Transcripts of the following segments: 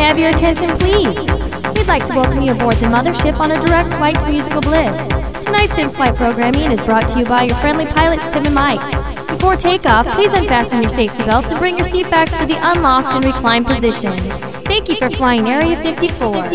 have your attention, please? We'd like to welcome you aboard the Mothership on a direct flight to musical bliss. Tonight's in-flight programming is brought to you by your friendly pilots, Tim and Mike. Before takeoff, please unfasten your safety belts and bring your seat backs to the unlocked and reclined position. Thank you for flying Area 54.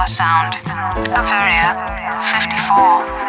Now sound, Averia 54.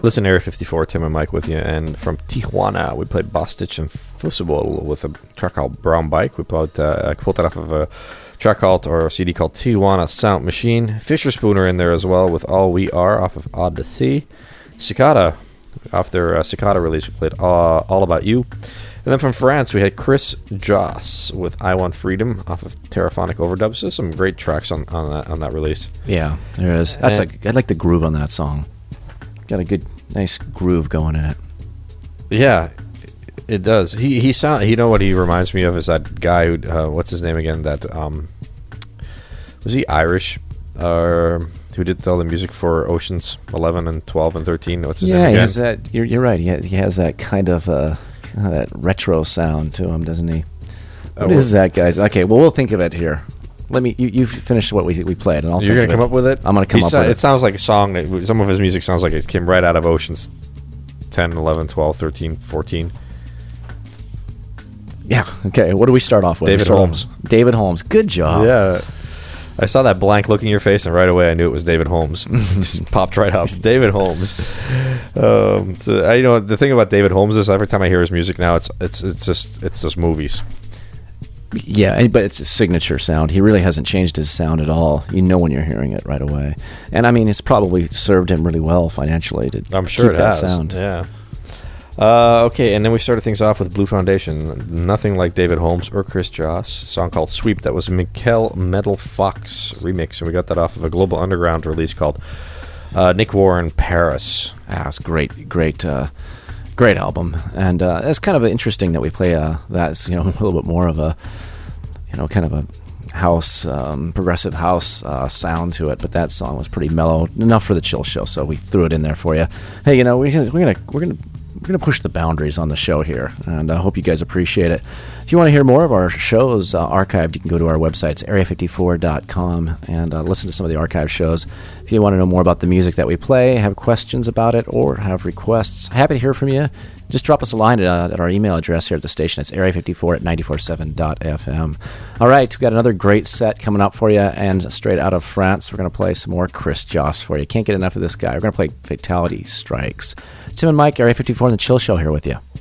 Listen to Area 54, Tim and Mike with you. And from Tijuana, we played Bostich and Fusible with a track called Brown Bike. We pulled that off of a track called, or a CD called Tijuana Sound Machine. Fisher Spooner in there as well with All We Are off of Odyssey. Cicada, off their Cicada release, we played All About You. And then from France, we had Chris Joss with I Want Freedom off of Terraphonic Overdubs. There's some great tracks on that release. Yeah, there is. I like the groove on that song. Got a good, nice groove going in it. Yeah, it does. He sound. You know what he reminds me of is that guy who, what's his name again? That was he Irish? Who did all the music for Oceans 11 and 12 and 13? What's his name again? Yeah, he has that. You're right. He has that kind of that retro sound to him, doesn't he? What is that, guys? Okay, well, we'll think of it here. Let me. You finish what we played, and I'll. You're gonna come up with it. I'm gonna come up with it. It sounds like a song that some of his music sounds like it came right out of Oceans 10, 11, 12, 13, 14. Yeah. Okay. What do we start off with? David Holmes. David Holmes. Good job. Yeah. I saw that blank look in your face, and right away I knew it was David Holmes. Just popped right up. David Holmes. The thing about David Holmes is every time I hear his music now, it's just movies. Yeah, but it's a signature sound. He really hasn't changed his sound at all. You know when you're hearing it right away. And I mean, it's probably served him really well financially to I'm sure keep it that has. sound. Yeah. Okay, and then we started things off with Blue Foundation. Nothing like David Holmes or Chris Joss. A song called Sweep. That was Mikkel Metal Fox remix, and we got that off of a Global Underground release called Nick Warren Paris. It's great album, and it's kind of interesting that we play that's a little bit more of a kind of a house progressive house sound to it, but that song was pretty mellow enough for the chill show, so we threw it in there for you. Hey, we're gonna push the boundaries on the show here, and I hope you guys appreciate it. If you want to hear more of our shows archived, you can go to our website, it's area54.com, and listen to some of the archive shows. If you want to know more about the music that we play, have questions about it, or have requests, happy to hear from you. Just drop us a line at our email address here at the station. It's area54@947.fm. All right, we've got another great set coming up for you, and straight out of France, we're going to play some more Chris Joss for you. Can't get enough of this guy. We're going to play Fatality Strikes. Tim and Mike, Area 54 and the Chill Show here with you.